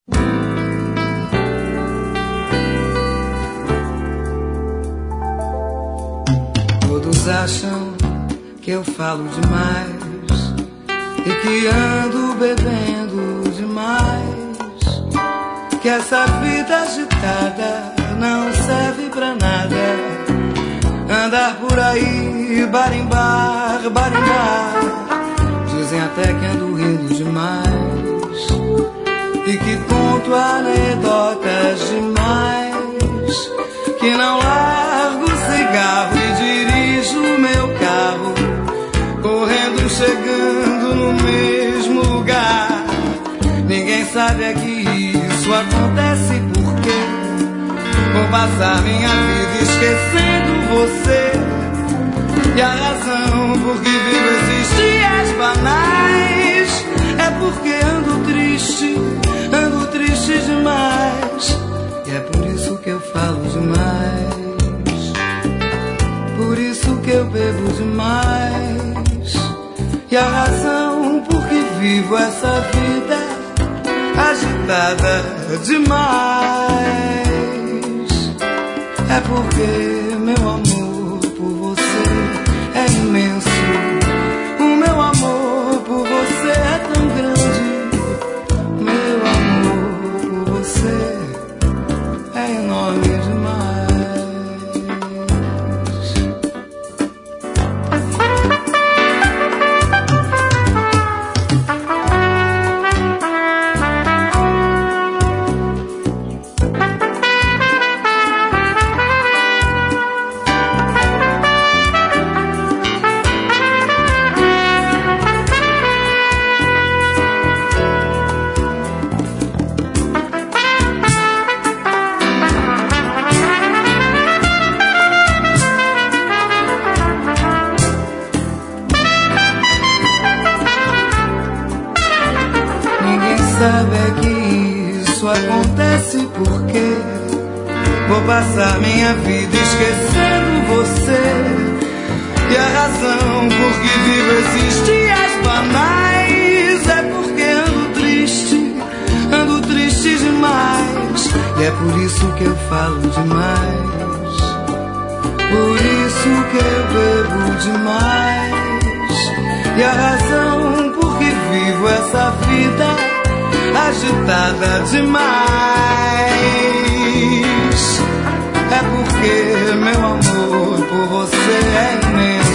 Todos acham que eu falo demais e que ando bebendo demais, que essa vida agitada não serve pra nada. Andar por aí, barimbar, barimbar. Dizem até que ando rindo demais e que conto anedotas demais, que não largo o cigarro e dirijo o meu carro, correndo, chegando no mesmo lugar. Ninguém sabe é que isso acontece porque vou passar minha vida esquecendo você. E a razão por que vivo esses dias banais é porque ando triste demais. E é por isso que eu falo demais, por isso que eu bebo demais. E a razão por que vivo essa vida agitada demais é porque meu amor por você é imenso. O meu amor por você é tão grande. Meu amor por você é enorme demais. Sabe é que isso acontece porque vou passar minha vida esquecendo você. E a razão por que vivo esses dias banais é porque ando triste demais. E é por isso que eu falo demais, por isso que eu bebo demais. E a razão por que vivo essa vida agitada demais é porque meu amor por você é imenso.